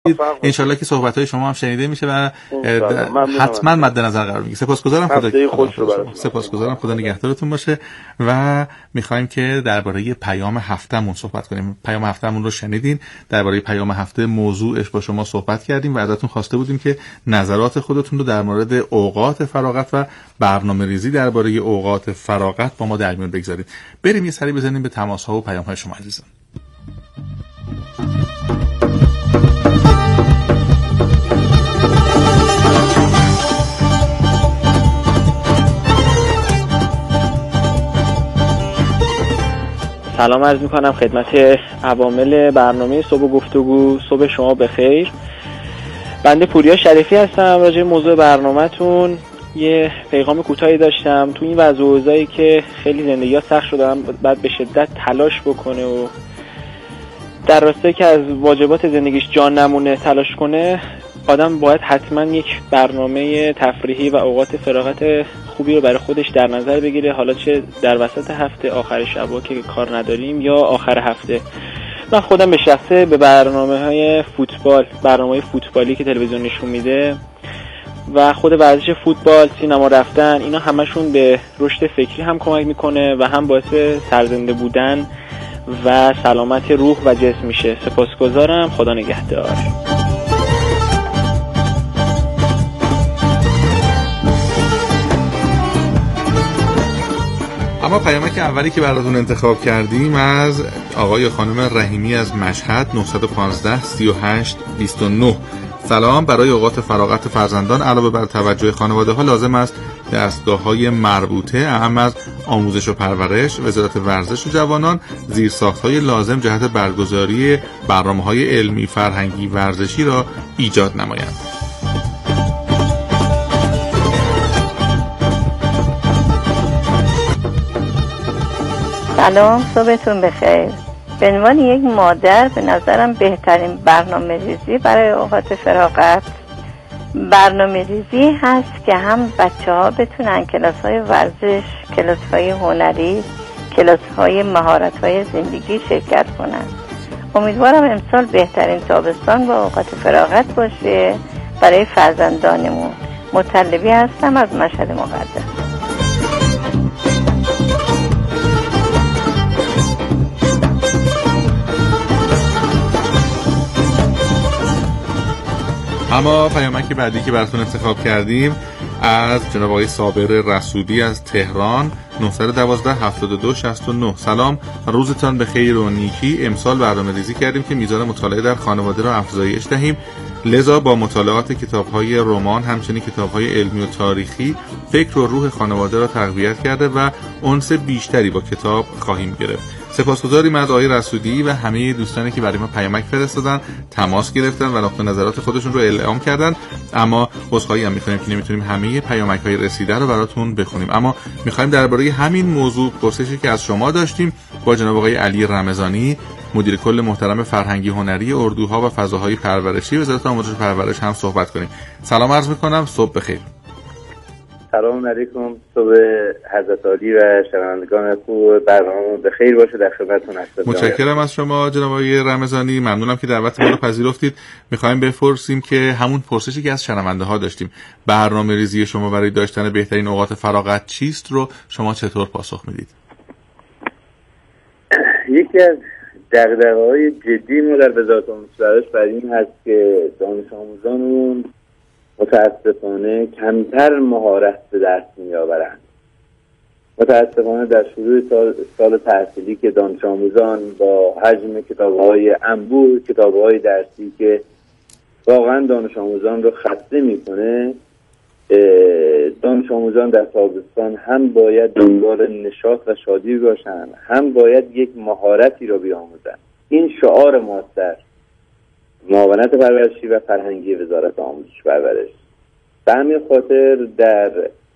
انشالله که صحبت‌های شما هم شنیده میشه و حتما مد نظر قرار میگیره. سپاسگزارم. سپاسگزارم. خدا نگهدارتون باشه. و میخوایم که درباره پیام هفتهمون صحبت کنیم. پیام هفتهمون رو شنیدین. درباره پیام هفته موضوعش با شما صحبت کردیم و ازتون خواسته بودیم که نظرات خودتون رو در مورد اوقات فراغت و برنامه‌ریزی درباره اوقات فراغت با ما در میون بگذارید. بریم یه سری بزنیم به تماس‌ها و پیام‌های شما عزیزان. سلام عرض میکنم خدمت عوامل برنامه صبح گفتگو. صبح شما بخیر. بنده پوریا شریفی هستم. راجع موضوع برنامه‌تون یه پیغام کوتاهی داشتم. تو این وضع و اوضاعی که خیلی زندگی‌ها سخت شده، هم باید به شدت تلاش بکنه و در راستایی که از واجبات زندگیش جان نمونه تلاش کنه، آدم باید حتما یک برنامه تفریحی و اوقات فراغت خوبی رو برای خودش در نظر بگیره، حالا چه در وسط هفته، آخر شبا که کار نداریم، یا آخر هفته. من خودم به شخصه به برنامه‌های فوتبال، برنامه‌های فوتبالی که تلویزیون نشون میده و خود ورزش فوتبال، سینما رفتن، اینا همشون به رشد فکری هم کمک میکنه و هم باعث سرزنده بودن و سلامت روح و جسم میشه. سپاسگزارم. خدا نگهدار. اما پیامک اولی که براتون انتخاب کردیم از آقای خانم رحیمی از مشهد 915 38 29. سلام. برای اوقات فراغت فرزندان علاوه بر توجه خانواده ها لازم است دستگاه‌های مربوطه اهم از آموزش و پرورش، وزارت ورزش و جوانان زیرساخت‌های لازم جهت برگزاری برنامه‌های علمی، فرهنگی، ورزشی را ایجاد نمایند. سلام، صبحتون بخیر. به عنوان یک مادر به نظرم بهترین برنامه ریزی برای اوقات فراغت برنامه ریزی هست که هم بچه ها بتونن کلاس های ورزش، کلاس های هنری، کلاس های مهارت های زندگی شرکت کنن. امیدوارم امسال بهترین تابستان و اوقات فراغت باشه برای فرزندانمون. مطلبی هستم از مشهد مقدس. اما پیامک بعدی که براتون انتخاب کردیم از جناب آقای صابر رسولی از تهران 912 72 69. سلام، روزتان به خیر و نیکی. امسال برنامه‌ریزی کردیم که میزان مطالعه در خانواده را افزایش دهیم، لذا با مطالعات کتاب‌های رمان همچنین کتاب‌های علمی و تاریخی فکر و روح خانواده را تقویت کرده و انس بیشتری با کتاب خواهیم گرفت. سپاسگزاریم از آقای رسولی و همه دوستانی که برای ما پیامک فرستادن، تماس گرفتن و نقطه نظرات خودشون رو اعلام کردن. اما عذرخواهی هم می‌کنیم که نمیتونیم همه پیامک‌های رسیده رو براتون بخونیم. اما می‌خوایم درباره همین موضوع پرسشی که از شما داشتیم با جناب آقای علی رمضانی، مدیر کل محترم فرهنگی هنری اردوها و فضاهای پرورشی وزارت آموزش و پرورش هم صحبت کنیم. سلام عرض می‌کنم. صبح بخیر. سلام علیکم. صبح حضرت عالی و شنوندگان خوب برنامه بخیر باشه. در خدمتتون هستم. متشکرم از شما جناب آقای رمضانی. ممنونم که دعوت ما رو پذیرفتید. می‌خوایم بپرسیم که همون پرسشی که از شنونده ها داشتیم، برنامه‌ریزی شما برای داشتن بهترین اوقات فراغت چیست رو شما چطور پاسخ میدید؟ یکی از دغدغه‌های جدی ما در وزارت آموزش و پرورش بر این هست که دانش آموزانمون متاسفانه کمتر مهارت به دست می‌آورند. متاسفانه در شروع سال تحصیلی که دانش آموزان با حجم کتاب‌های انبوه، کتاب‌های درسی که واقعا دانش آموزان رو خسته می‌کنه، دانش آموزان در تابستان هم باید دنبال نشاط و شادی باشن، هم باید یک مهارتی رو بیاموزن. این شعار ماست در معاونت پرورشی و فرهنگی وزارت آموزش و پرورش. به همین خاطر در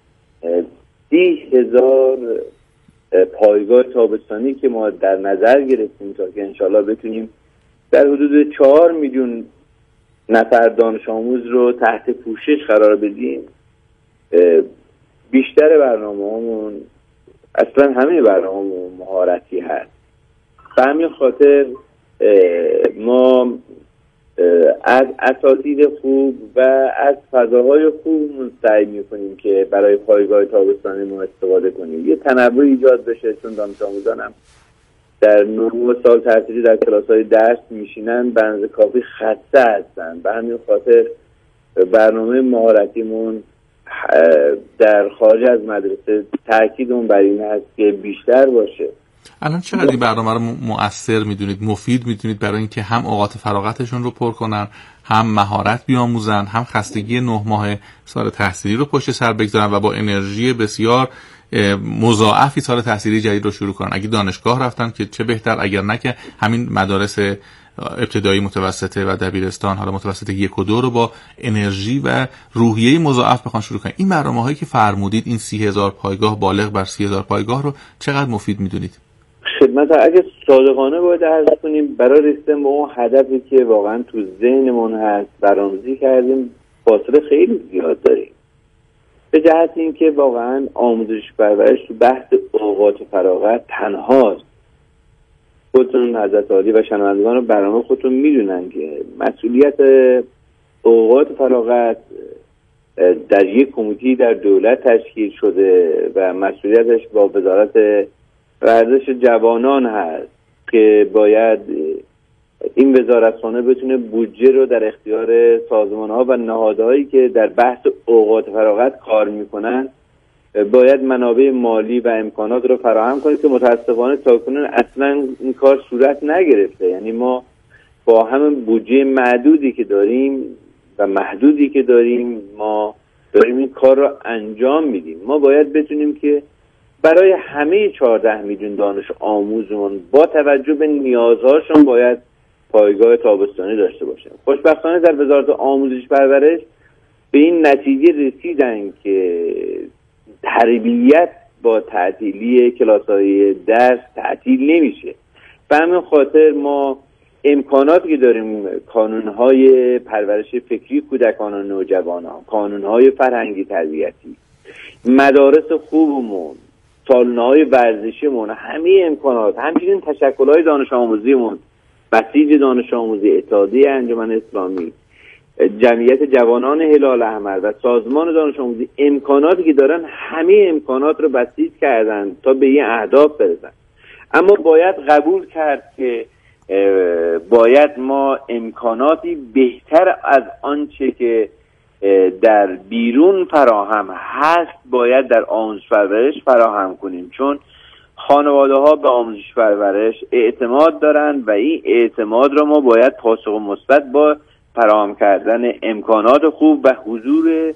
30,000 پایگاه تابستانی که ما در نظر گرفتیم تا که انشالله بتونیم در حدود 4 میلیون نفر دانش آموز رو تحت پوشش قرار بدیم، بیشتر برنامه‌هامون، اصلا همه برنامه‌هامون مهارتی هست. به همین خاطر ما از اساتید خوب و از فضاهای خوب سعی میکنیم که برای پایگاه تابستانی ما استفاده کنیم. یه تنوع ایجاد بشه، چون دانش آموزانم در 9 سال تحصیلی در کلاس‌های درس میشینن به اندازه کافی خسته هستن. به همین خاطر برنامه مهارتیمون در خارج از مدرسه تاکید اون بر این هست که بیشتر باشه. الان چقدر این برنامه رو مؤثر میدونید، مفید میدونید برای اینکه هم اوقات فراغتشون رو پر کنن، هم مهارت بیاموزن، هم خستگی 9 ماه سال تحصیلی رو پشت سر بگذارن و با انرژی بسیار مضاعفی سال تحصیلی جدید رو شروع کنن؟ اگه دانشگاه رفتن که چه بهتر، اگر نه که همین مدارس ابتدایی، متوسطه و دبیرستان، حالا متوسطه 1 و 2 رو با انرژی و روحیه مضاعف بخوان شروع کنن. این برنامه‌هایی که فرمودید، این 30,000 پایگاه، بالغ بر 30,000 پایگاه رو چقدر مفید میدونید؟ خدمت اگه صادقانه باید عرض کنیم، برای رسیدن به اون هدفی که واقعا تو ذهنمون هست برنامه‌ریزی کردیم، فاصله خیلی زیاد داریم. به جهت اینکه واقعا آموزش پرورش تو بحث اوقات فراغت تنهاست. خودتون حضرت عالی و شنوندگان برنامه خودتون میدونن که مسئولیت اوقات فراغت در یک کمیته در دولت تشکیل شده و مسئولیتش با وزارت ورزش جوانان هست که باید این وزارتخانه بتونه بودجه رو در اختیار سازمان‌ها و نهادهایی که در بحث اوقات فراغت کار میکنن باید منابع مالی و امکانات رو فراهم کنه که متاسفانه تاکنون اصلا این کار صورت نگرفته. یعنی ما با همین بودجه معدودی که داریم و محدودی که داریم ما داریم این کار رو انجام میدیم. ما باید بتونیم که برای همه 14 میلیون دانش آموزمون با توجه به نیازهاشون باید پایگاه تابستانی داشته باشیم. خوشبختانه در وزارت آموزش پرورش به این نتیجه رسیدن که تربیت با تعطیلی کلاس‌های درس تعطیل نمیشه. به همین خاطر ما امکاناتی که داریم، کانون‌های پرورش فکری کودکان و نوجوانان، کانون‌های فرهنگی تربیتی، مدارس خوبمون، سالن‌های ورزشیمون، همه امکانات، همچنین تشکل‌های دانش آموزیمون، بسیج دانش آموزی، اتحادیه انجمن اسلامی، جمعیت جوانان هلال احمر و سازمان دانش آموزی، امکاناتی که دارن همه امکانات رو بسیج کردن تا به این اهداف برسن. اما باید قبول کرد که باید ما امکاناتی بهتر از آنچه که در بیرون فراهم هست باید در آموزش پرورش فراهم کنیم، چون خانواده ها به آموزش پرورش اعتماد دارن و این اعتماد را ما باید پاسخ مثبت با فراهم کردن امکانات خوب و حضور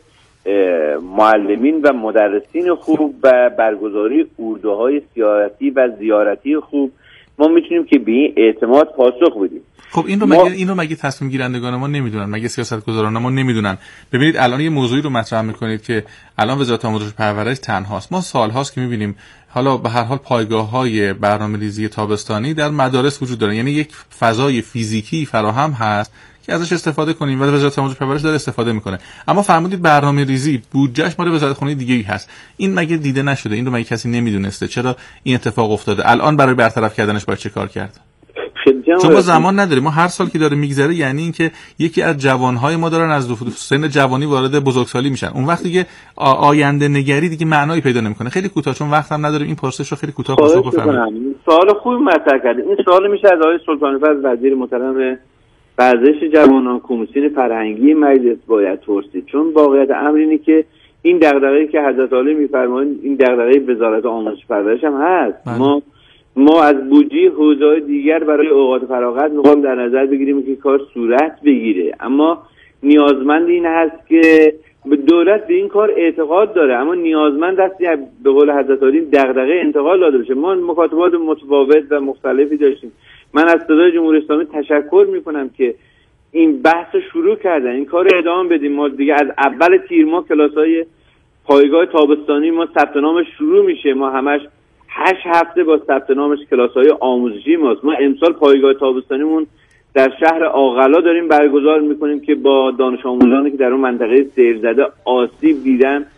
معلمین و مدرسین خوب و برگزاری اردوهای سیاحتی و زیارتی خوب ما میتونیم که به این اعتماد پاسخ بدیم. خب این رو مگه تصمیم گیرندگان ما نمیدونن؟ مگه سیاستگزاران ما نمیدونن؟ ببینید الان یه موضوعی رو مطرح میکنید که الان وزارت آموزش پرورش تنهاست. ما سالهاست که میبینیم حالا به هر حال پایگاه‌های برنامه‌ریزی تابستانی در مدارس وجود دارن، یعنی یک فضای فیزیکی فراهم هست که ازش استفاده کنیم و وزارت آموزش پرورش داره استفاده میکنه. اما فرمودید برنامه‌ریزی بودجهش مال وزارتخونه دیگه‌ای هست. این مگه دیده نشده؟ این رو مگه کسی نمیدونسته؟ چرا این اتفاق افتاده؟ الان برای برطرف کردنش باید چه کار کرد؟ چون ما زمان نداریم. ما هر سال که داره میگذره یعنی اینکه یکی از جوانهای ما دارن از سن جوانی وارد بزرگسالی میشن. اون وقتی که آینده نگری دیگه معنایی پیدا نمیکنه. خیلی کوتاه، چون وقتم نداریم، این پرسش رو خیلی کوتاه پاسخ بفرمایید. سوال خوبی مطرح کردید. این سوال میشه از آقای سلطان‌فضل وزیر محترم ورزش جوانان کمیسیون فرهنگی مجلس باید پرسید، چون واقعیت امر اینه که این دغدغه‌ای که حضرت عالی میفرمایید این دغدغه وزارت آموزش پرورش هم هست. ما از بودجه حوزه‌های دیگر برای اوقات فراغت می‌خوایم در نظر بگیریم که کار صورت بگیره، اما نیازمند این هست که دولت به این کار اعتقاد داره، اما نیازمند است به قول حضرت عالی دغدغه انتقال داده بشه. ما مکاتبات متفاوت و مختلفی داشتیم. من از صدای جمهوری اسلامی تشکر میکنم که این بحث شروع کردن، این کار ادامه بدیم. ما دیگه از اول تیر ماه کلاس‌های پایگاه تابستانی ما ثبت نامش شروع میشه. ما همش 8 هفته با ثبت نامش کلاس‌های آموزشی ماست. ما امسال پایگاه تابستانیمون در شهر آغلا داریم برگزار میکنیم که با دانش آموزانی که در اون منطقه سیل زده آسیب دیدن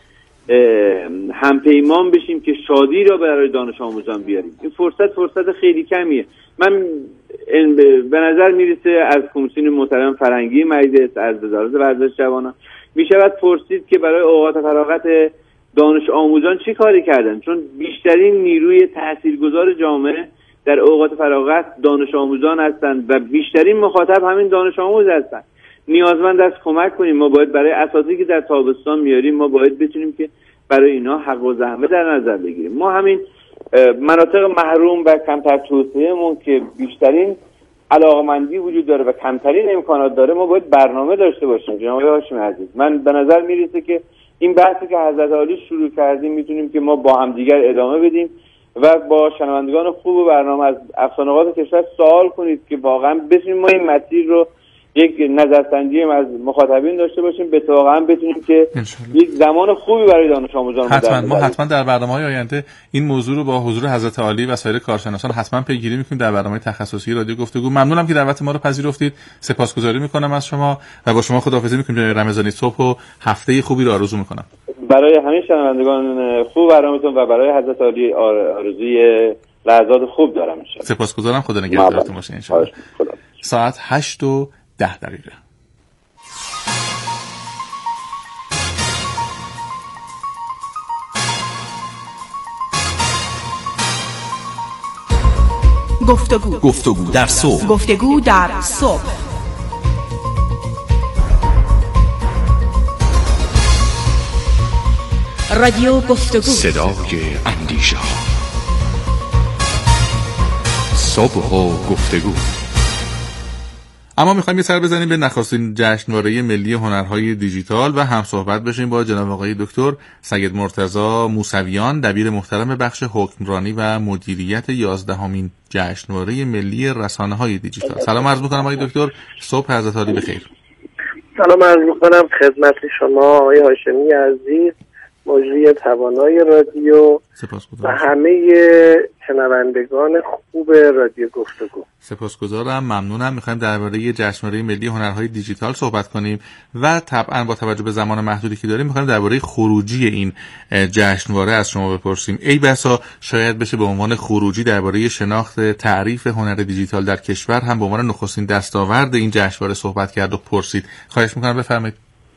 همپیمان بشیم که شادی را برای دانش آموزان بیاریم. این فرصت خیلی کمیه. من به نظر میرسه از کمیسیون محترم فرهنگی مجلس، از وزارت ورزش جوانان میشود پرسید که برای اوقات فراغت دانش آموزان چی کاری کردن، چون بیشترین نیروی تاثیرگذار جامعه در اوقات فراغت دانش آموزان هستند و بیشترین مخاطب همین دانش آموز هستند. نیازمند است کمک کنیم. ما باید برای اساتیدی که در تابستان میاریم ما باید بتونیم که برای اینا حق و زحمه در نظر بگیریم. ما همین مناطق محروم و کمتر توسعه‌مون که بیشترین علاقمندی وجود داره و کمترین امکانات داره، ما باید برنامه داشته باشیم. جناب هاشمی عزیز، من به نظر میرسه که این بحثی که حضرت عالی شروع کردیم میتونیم که ما با هم دیگر ادامه بدیم و با شنوندگان خوب برنامه از افسانه‌آغاز کشور سوال کنید که واقعا بتونیم ما این مسیر رو یک نظرسنجی از مخاطبین داشته باشیم، به واقعا بتونیم که یک زمان خوبی برای دانش آموزان ما حتما در برنامه‌های آینده این موضوع رو با حضور حضرت عالی و سایر کارشناسان حتما پیگیری می‌کنیم در برنامه تخصصی رادیو گفتگو. ممنونم که دعوت ما رو پذیرفتید. سپاسگزاری می‌کنم از شما و با شما خداحافظی می‌کنم. جناب رمضانی، صبح و هفته خوبی رو آرزو می‌کنم. برای همه شنوندگان خوب برنامه‌تون و برای حضرت عالی آرزوی لحظات خوب دارم ان شاء الله. سپاسگزارم. خدا نگهدارتون باشه ان شاء الله. ساعت 8:10. گفتگو در صبح. گفتگو در صبح. رادیو گفتگو، صدای اندیشه ها. صبح و گفتگو. اما میخوایم یه سر بزنیم به نخستین جشنواره ملی هنرهای دیجیتال و هم صحبت بشیم با جناب آقای دکتر سید مرتضی موسویان، دبیر محترم بخش حکمرانی و مدیریت 11مین جشنواره ملی رسانه‌های دیجیتال. سلام عرض می‌کنم آقای دکتر، صبح حضرت عالی بخیر. سلام عرض می‌کنم خدمت شما آقای هاشمی عزیز، مجری توانای رادیو و همه شنوندگان خوب رادیو گفتگو. سپاسگزارم، ممنونم. میخوایم درباره جشنواره ملی هنرهای دیجیتال صحبت کنیم و طبعا با توجه به زمان محدودی که داریم میخوایم درباره خروجی این جشنواره از شما بپرسیم. ای بسا شاید بشه به عنوان خروجی درباره شناخت تعریف هنر دیجیتال در کشور هم به عنوان نخستین دستاورد این جشنواره صحبت کرد و پرسید. خواهش میکنم بفرمایید.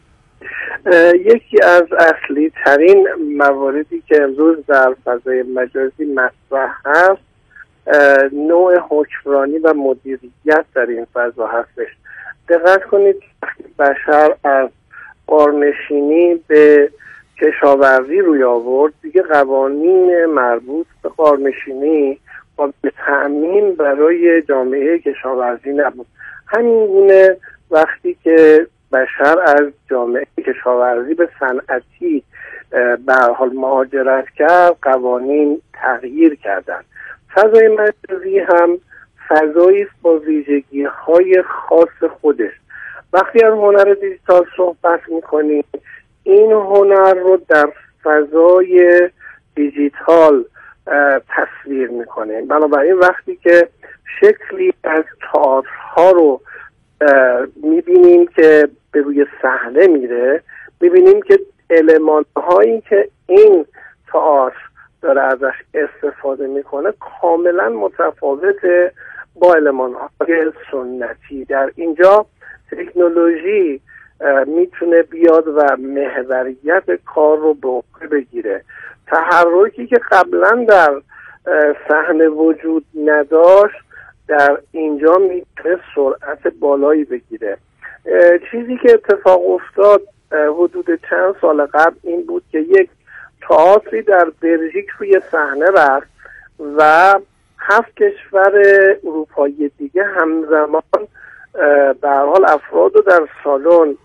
یکی از اصلی ترین مواردی که امروز در فضای مجازی مطرح هست نوع حکمرانی و مدیریت در این فضا هستش. دقت کنید بشر از غارنشینی به کشاورزی روی آورد، دیگه قوانین مربوط به غارنشینی و به تأمین برای جامعه کشاورزی نبود. همین گونه وقتی که بشر از جامعه کشاورزی به صنعتی به حال مهاجرت کرد، قوانین تغییر کردند. فضای مجازی هم فضایی با ویژگی‌های خاص خودش. وقتی از هنر دیجیتال صحبت می‌کنیم، این هنر رو در فضای دیجیتال تصویر می‌کنیم. بنابراین وقتی که شکلی از تئاترها رو می‌بینیم که به روی صحنه میره، می‌بینیم که المان‌هایی که این تئاتر داره ازش استفاده میکنه کاملا متفاوته با المان‌های سنتی. در اینجا تکنولوژی میتونه بیاد و محوریت کار رو به عهده بگیره. تحرکی که قبلا در صحنه وجود نداشت در اینجا میتونه سرعت بالایی بگیره. چیزی که اتفاق افتاد حدود چند سال قبل این بود که یک تئاتری در بلژیک روی صحنه رفت و 7 کشور اروپایی دیگه همزمان به هر حال افراد رو در سالن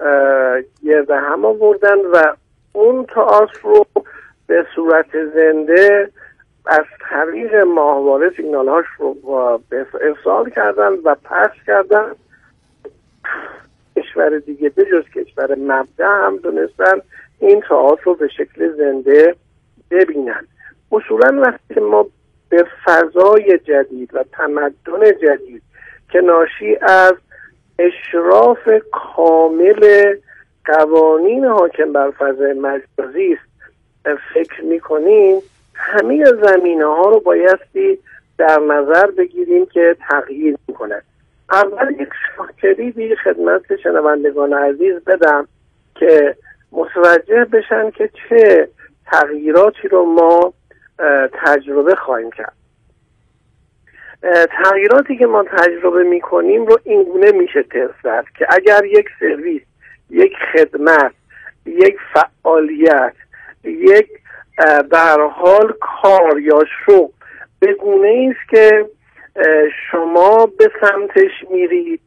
گرد هم آوردن و اون تئاتر رو به صورت زنده از طریق ماهواره سیگنال‌هاش رو ارسال کردن و پخش کردن. کشور دیگه به جز کشور مبدأ هم دونستن این تئاتر رو به شکل زنده ببینن. اصولا وقتی ما به فضای جدید و تمدن جدید که ناشی از اشراف کامل قوانین حاکم بر فضای مجازی است فکر میکنیم همه زمینه‌ها رو بایستی در نظر بگیریم که تغییر میکنه. اول یک شاهکاریی خدمت شنوندگان عزیز بدم که متوجه بشن که چه تغییراتی رو ما تجربه خواهیم کرد. تغییراتی که ما تجربه میکنیم رو اینگونه میشه توصیف کرد که اگر یک سرویس، یک خدمت، یک فعالیت، یک به هر حال کار یا شغل به گونه‌ای است که شما به سمتش میرید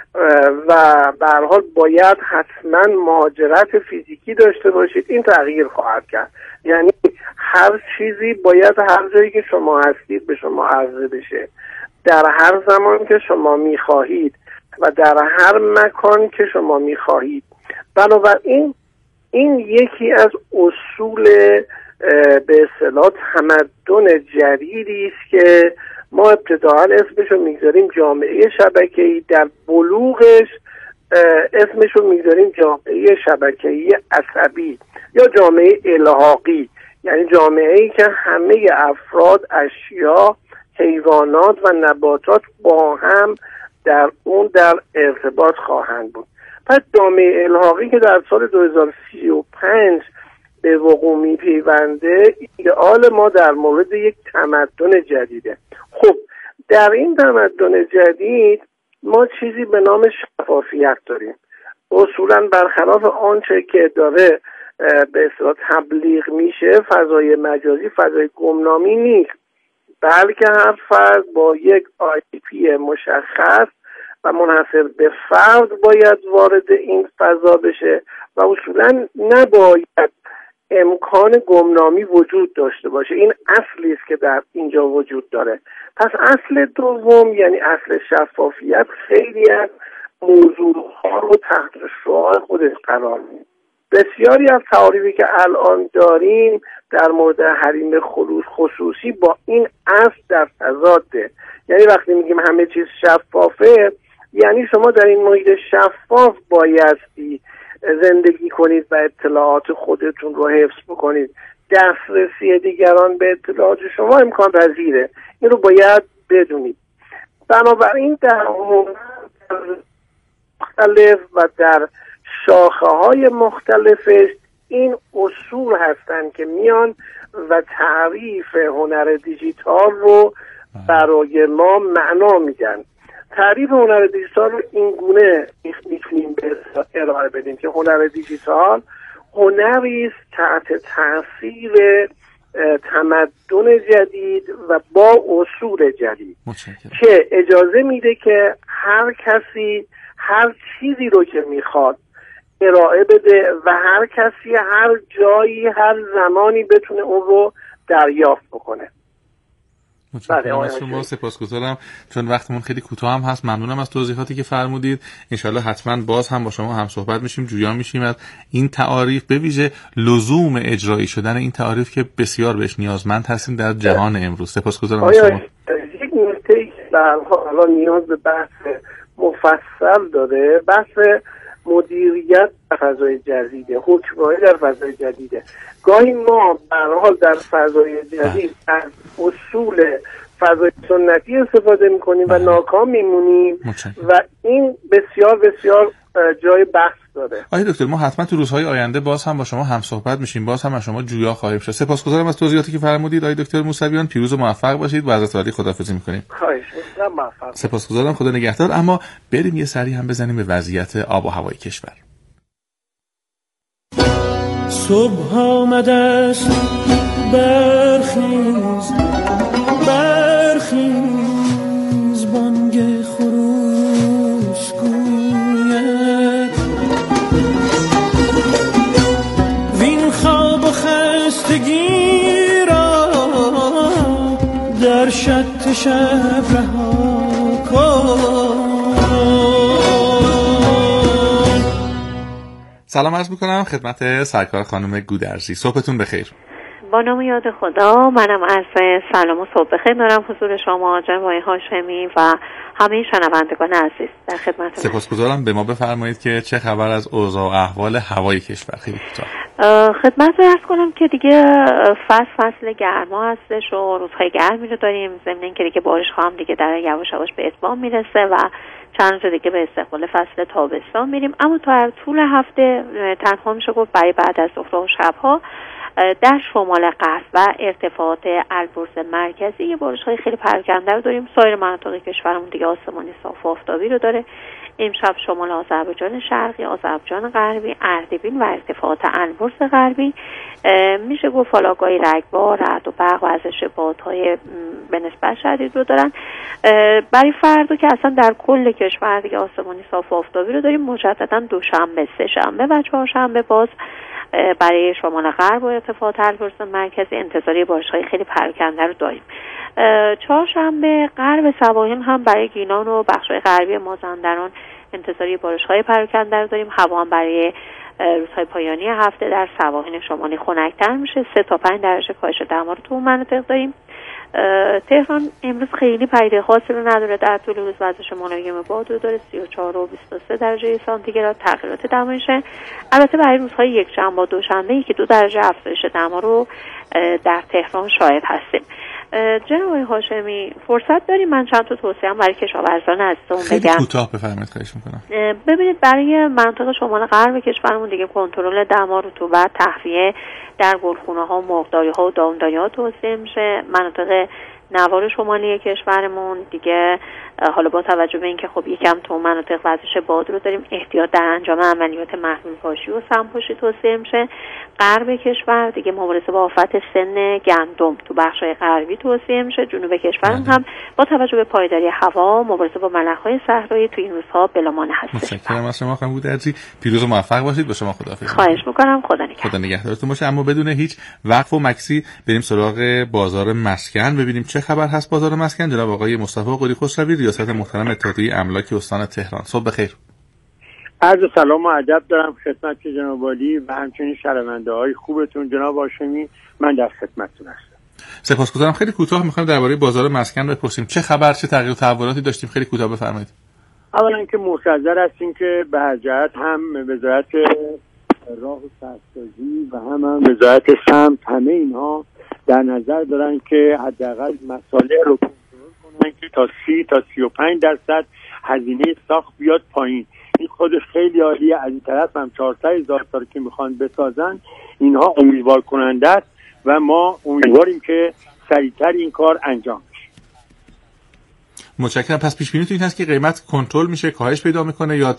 و به هر حال باید حتما مهاجرت فیزیکی داشته باشید، این تغییر خواهد کرد. یعنی هر چیزی باید هر جایی که شما هستید به شما عرضه بشه، در هر زمان که شما میخواهید و در هر مکان که شما میخواهید. بنابراین این یکی از اصول به اصطلاح تمدن جدیدی است که ما ابتداعا اسمشو میگذاریم جامعه شبکه‌ای، در بلوغش اسمشو میگذاریم جامعه شبکه‌ای عصبی یا جامعه الحاقی، یعنی جامعه‌ای که همه افراد، اشیا، حیوانات و نباتات با هم در ارتباط خواهند بود. پس جامعه الحاقی که در سال 2035 به وقوع میپیونده ایدئال ما در مورد یک تمدن جدیده. خب در این تمدن جدید ما چیزی به نام شفافیت داریم. اصولا برخلاف آنچه که داره به اصطلاح تبلیغ میشه، فضای مجازی فضای گمنامی نیست، بلکه هر فرد با یک IP مشخص و منحصر به فرد باید وارد این فضا بشه و اصولا نباید امکان گمنامی وجود داشته باشه. این اصلی است که در اینجا وجود داره. پس اصل دوم یعنی اصل شفافیت خیلی از موضوعها رو تحت شعاع خودش قرار میده. بسیاری از تعاریفی که الان داریم در مورد حریم خصوصی با این اصل در تضاده. یعنی وقتی میگیم همه چیز شفافه، یعنی شما در این محیط شفاف بایستی زندگی کنید و اطلاعات خودتون رو حفظ بکنید. دسترسی دیگران به اطلاعات شما امکان پذیره، این رو باید بدونید. بنابراین در مختلف و در شاخه‌های مختلفش این اصول هستن که میان و تعریف هنر دیجیتال رو برای ما معنا میدن. تعریف هنر دیجیتال رو این گونه میتونیم ارائه بدیم که هنر دیجیتال هنری است تحت تاثیر تمدن جدید و با اصول جدید که اجازه میده که هر کسی هر چیزی رو که میخواد ارائه بده و هر کسی هر جایی هر زمانی بتونه اون رو دریافت بکنه. متشکرم از شما، سپاسگزارم. چون وقتمون خیلی کوتاه هم هست، ممنونم از توضیحاتی که فرمودید. انشالله حتما باز هم با شما هم صحبت میشیم، جویا میشیم از این تعاریف، به ویژه لزوم اجرایی شدن این تعاریف که بسیار بهش نیازمند هستیم در جهان امروز. سپاسگزارم از شما. یک نکته که حالا نیاز به بحث مفصل داره، بحث مدیریت در فضای جدیده، حکمرانی در فضای جدیده. گاهی ما به هر حال در فضای جدید از اصول فضای سنتی استفاده میکنیم و ناکام میمونیم و این بسیار بسیار جای بحث داره. آقای دکتر، ما حتما تو روزهای آینده باز هم با شما هم صحبت میشیم، باز هم از شما جویا خواهیم شد. سپاسگزارم از توضیحاتی که فرمودید آقای دکتر موسویان. پیروز و موفق باشید و از عالی خداحافظی میکنیم. خواهش می‌کنم. موفق. سپاسگزارم، خدا نگهدار. اما بریم یه سری هم بزنیم به وضعیت آب و هوای کشور. صبح آمده است، برخیز برخیز، بانگ خروس گوید وین خواب و خستگی را در شط شب رها کن. سلام عرض میکنم خدمت سرکار خانم گودرزی. صبحتون بخیر. با نام یاد خدا. منم از سلام و صبح بخیر دارم حضور شما جناب آقای هاشمی و همه شنوندگان عزیز در خدمت. سپاسگزارم. به ما بفرمایید که چه خبر از اوضاع و احوال هوای کشور؟ خیلی کوتاه خدمت رو عرض کنم که دیگه فصل گرما هستش و روزهای گرمی رو داریم، ضمن اینکه دیگه بارش هم دیگه در یواش یواش به اتمام میرسه و چند روز دیگه به استقبال فصل تابستان میریم. اما تا طول هفته تنها میشه گفت برای بعد از ظهر و شبها در شمال غرب و ارتفاعات البرز مرکزی یه بارش‌های خیلی پراکنده رو داریم. سایر مناطق کشورمون دیگه آسمانی صاف و آفتابی رو داره. امشب شمال آذربایجان شرقی، آذربایجان غربی، اردبیل و ارتفاعات البرز غربی میشه گفت آگاهی رگبار، رعد و برق و ازش بادهای به نسبت شدید رو دارن. برای فردا که اصلا در کل کشور دیگه آسمانی صاف و آفتابی رو داریم. مجددا دوشنبه، سه‌شنبه و چهارشنبه باز برای شمال غرب و ارتفاعات البرز مرکزی انتظاری بارش‌های خیلی پراکنده رو داریم. چهارشنبه غرب سواحل هم برای گیلان و بخش‌های غربی مازندران انتظاری بارش‌های پراکنده رو داریم. هوا هم برای روزهای پایانی هفته در سواحل شمالی خنک‌تر میشه. 3 تا 5 درجه کاهش دما رو تو اون مناطق داریم. تهران امروز خیلی پدیده خاصی رو نداره. در طول روز وضعش ملایم باد رو داره. 34 و 23 درجه سانتیگراد تغییرات دمایشه. البته برای روزهای یکشنبه و دوشنبه که 2 درجه افزایش دما رو در تهران شاهد هستیم. جناب آقای هاشمی فرصت داریم من چند تا توصیه برای کشاورزان عزیزمون بگم؟ خیلی کوتاه بفرمایید، خواهش می‌کنم. ببینید برای منطقه شمال غرب کشورمون دیگه کنترل دما، رطوبت، تهویه در گلخونه‌ها، مرغداری‌ها و دامداری‌ها توصیه میشه. مناطق نوار شمالی کشورمون دیگه حالا با توجه به اینکه خب یکم تو مناطق وضعش باد رو داریم، احتیاط در انجام عملیات محمول پاشی و سمپاشی توصیه میشه. غرب کشور دیگه مبارزه با آفت سن گندم تو بخش‌های غربی توصیه میشه. جنوب کشورمون هم با توجه به پایداری هوا مبارزه با ملخ‌های صحرایی تو این روزها بلامانع هستش. متشکرم از شما خانم بودرجی. پیروز و موفق باشید. با شما خداحافظی. خواهش می‌کنم. خدا نگهدارتون باشه. اما بدون هیچ وقف و مکسی بریم سراغ بازار مسکن ببینیم چه خبر هست. بازار مسکن جناب آقای مصطفی قلی خسروی ریاست محترم اتحادیه املاک استان تهران. صبح بخیر. عرض سلام و ادب دارم خدمت جناب عالی و همچنین شنونده‌های خوبتون. جناب هاشمی من در خدمتتون هستم. سپاسگزارم. خیلی کوتاه می‌خوایم درباره بازار مسکن بپرسیم چه خبر، چه تغییر و تحولاتی داشتیم؟ خیلی کوتاه بفرمایید. اولا که معتذر هستیم که به هر جهت هم وزارت راه و ساخت‌سازی و هم وزارت سمت همه اینها در نظر دارن که حداقل مسائل رو کنترل کنن که تا 30 تا 35% هزینه ساخت بیاد پایین. این خودش خیلی عالیه. از این طرف هم 400,000 تا که میخوان بسازن اینها امیدوار کننده است و ما امیدواریم که سریعتر این کار انجام بشه. متشکرم. پس پیش بینیتون این هست که قیمت کنترل میشه، کاهش پیدا میکنه یا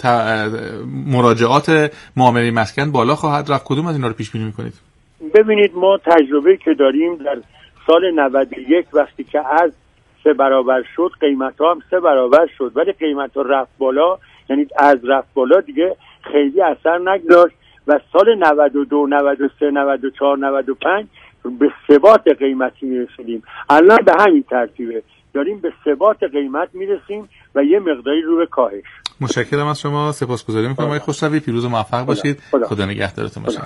مراجعات معامله مسکن بالا خواهد رفت؟ کدوم از اینا رو پیش بینی میکنید؟ ببینید ما تجربه که داریم در سال 91 وقتی که از 3 برابر شد قیمت ها هم 3 برابر شد ولی قیمت ها رفت بالا، یعنی از رفت بالا دیگه خیلی اثر نگذاشت و سال 92 93 94 95 به ثبات قیمتی میرسیدیم. الان به همین ترتیبه داریم به ثبات قیمت میرسیم و یه مقداری رو به کاهش. متشکرم از شما. سپاسگزاری میکنم آقای خسروی. پیروز و موفق باشید. خدا نگهدارتون باشه.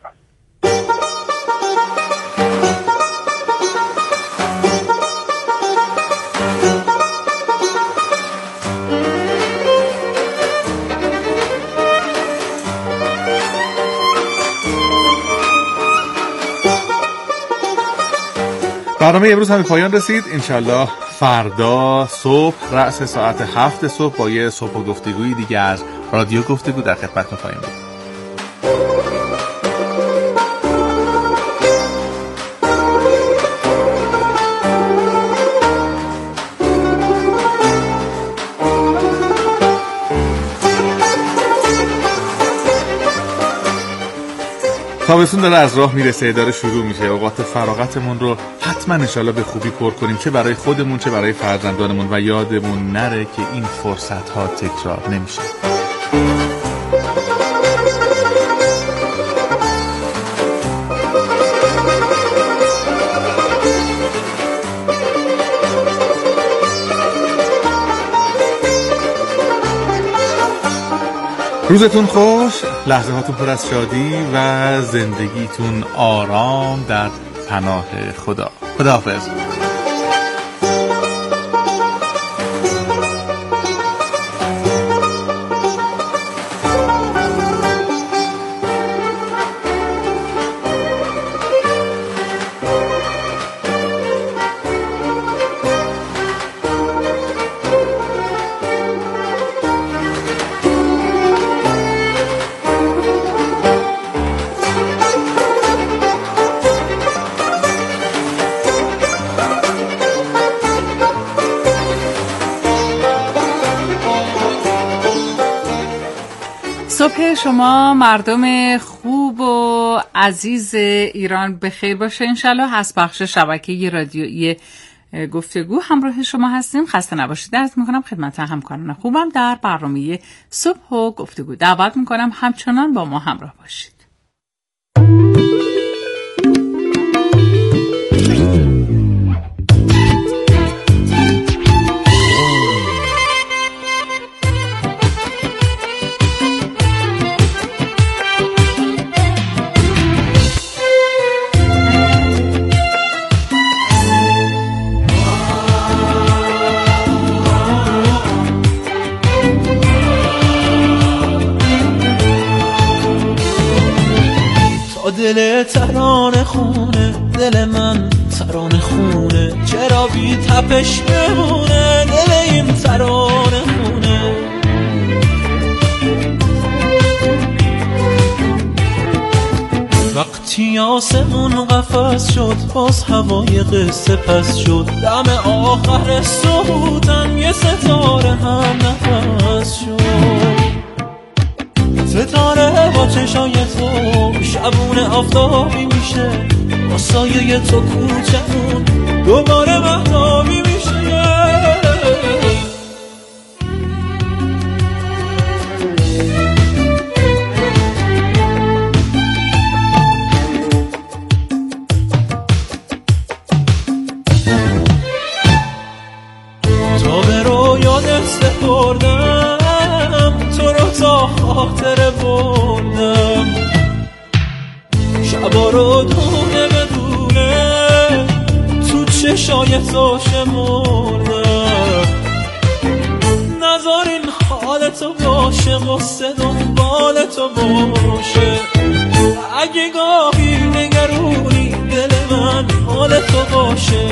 برنامه امروز هم به پایان رسید. انشالله فردا صبح رأس ساعت 7 صبح با یه صبح و گفتگوی دیگه از رادیو گفتگو در خدمتتون خواهیم بود. تابستون داره از راه میرسه، داره شروع میشه. اوقات فراغتمون رو حتما انشالله به خوبی پر کنیم، چه برای خودمون چه برای فرزندانمون، و یادمون نره که این فرصت ها تکرار نمیشه. روزتون خوش، لحظه هاتون پر از شادی و زندگیتون آرام در پناه خدا. خداحافظ. صبح شما مردم خوب و عزیز ایران بخیر باشه انشالله. از بخش شبکه رادیویی گفتگو همراه شما هستیم. خسته نباشید عرض میکنم خدمت همکاران خوبم در برنامه صبح و گفتگو. دعوت میکنم همچنان با ما همراه باشید. دل ترانه خونه، دل من ترانه خونه، چرا بی تپش بمونه دل این ترانه خونه. وقتی آسمون قفس شد باز هوای قصه پس شد، دم آخر صبحتن یه ستاره هم نفس شد. ستاره با چشای تو شبونه آفتابی میشه، با سایه تو کوچمون دوباره مهتابی میشه. تا به رو یادت سپردم، تو رو تا خاطر بردم، شبا رو دونه بدونه تو چشای تو شمردم. نذار این حال تو باشه، غصه دنبال تو باشه، اگه گاهی نگرونی دل من حال تو باشه.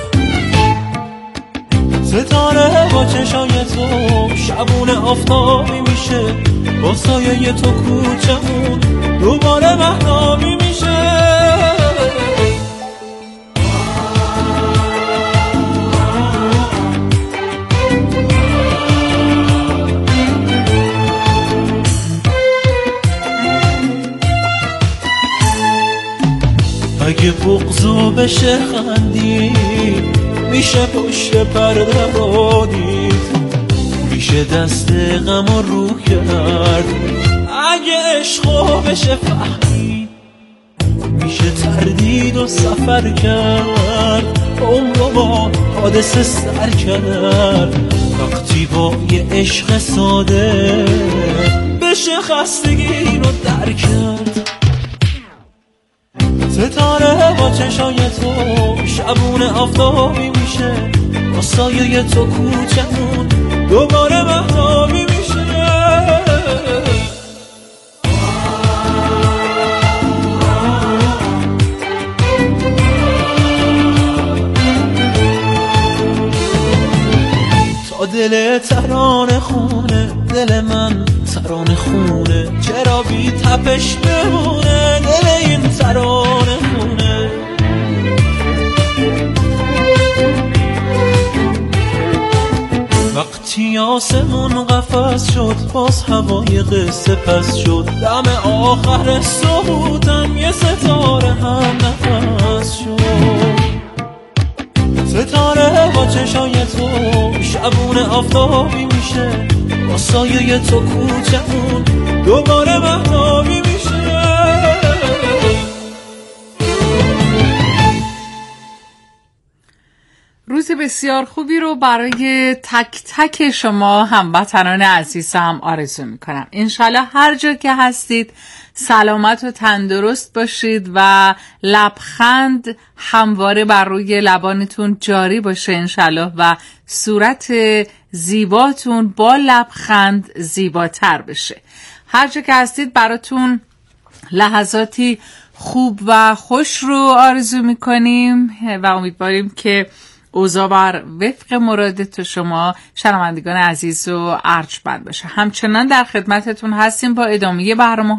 ستاره با چشای تو شبونه آفتابی میشه، با سایه تو کوچمون دوباره مهتابی میشه. اگه بغضو بشه خندی میشه پشت پرده رو دید، میشه دست غم رو کرد. اگه عشقو بشه فهمید میشه تردید و سفر کرد، عمرو با حادثه سر کرد. وقتی با یه عشق ساده بشه خستگی رو در کرد. ستاره با چشای تو شبونه آفتابی میشه، با سایه تو کوچمون دوباره مهتابی میشه. تا دل ترانه خونه، دل من ترانه خونه، چرا بی تپش بمونه دل این ترانه خونه. وقتی آسمون قفس شد باز هوای قصه پس شد، دم آخر صبحتن یه ستاره هم نفس شد. ستاره با چشای تو شبونه آفتابی میشه، با سایه تو کوچمون دوباره مهتابی میشه. روزی بسیار خوبی رو برای تک تک شما هموطنان عزیزم آرزو میکنم. انشالله هر جا که هستید سلامت و تندرست باشید و لبخند همواره بر روی لبانتون جاری باشه انشالله و صورت زیباتون با لبخند زیباتر بشه. هر جا که هستید براتون لحظاتی خوب و خوش رو آرزو میکنیم و امیدواریم که اوضاع بر وفق مرادت شما شنوندگان عزیز و ارجمند باشه. همچنان در خدمتتون هستیم با ادامه برنامه